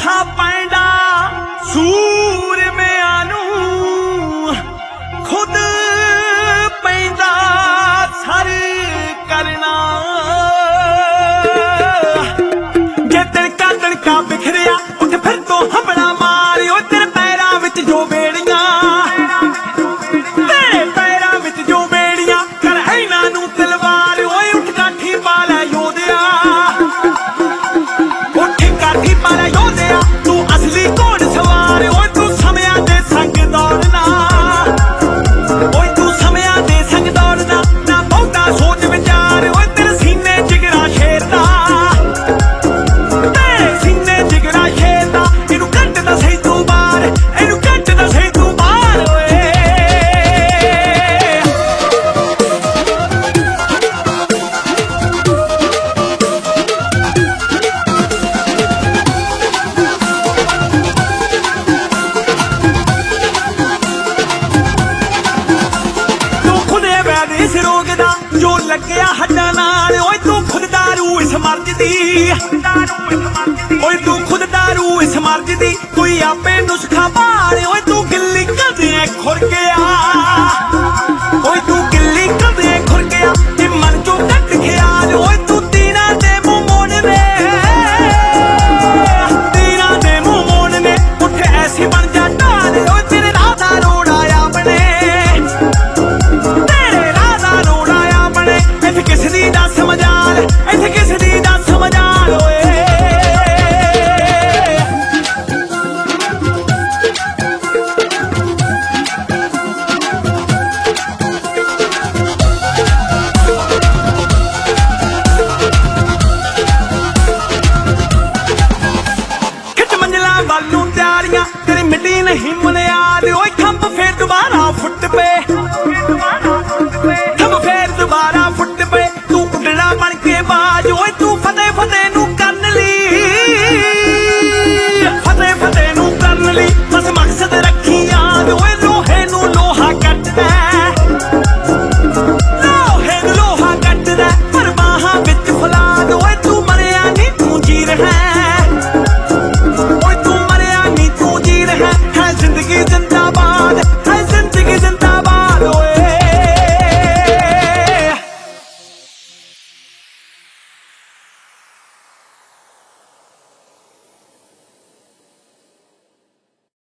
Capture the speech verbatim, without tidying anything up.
औखा पैंदा सूर में आनू खुद पैंदा सर करना जे तिड़का तिड़का बिखरिया उठ फिर तो हबड़ा मारियो तेरे पैरां विच जो बेड़ियां तेरे पैरां विच जो बेड़ियां कर इन्हां नूं तलवार ओए उठ काठी पा लै योधिया उठ काठी पा लै योधिया तू असली घोड़ सवार ओए तू समयां दे संग दौड़ना ओए तू समयां दे संग दौड़ना ना बहुता सोच विचार ओए तेरे सीने जिगरा शेर दा तेरे सीने जिगरा शेर दा इनू कट दा सही तू बाहर इनू कट दा सही तू बाहर ओए तू खुद है वैद इस रोग दा जो लग्या हड्डां नाल ओए तू खुद दारू इस मर्ज दी ओए तू खुद दारू इस मर्ज दी कोई आपे नुस्खा भाल ओए तू गिल्ली कदे खुर गया ओए तू गिल्ली कदे खुर गया ते मन चों कट ख्याल ओए तू तीना दे मुंह मोड़ने तीना दे मुंह मोड़ने उठ ऐसी बन जा ढाल ओए तेरे राह दा रोड़ आया बने तेरे राह दा रोड़ आया बने इत्थे किस दी दस मजाल इत्थे किस दी दस मजाल ओए खिच मंजिला वालू त्यारियां तेरी मिट्टी नहीं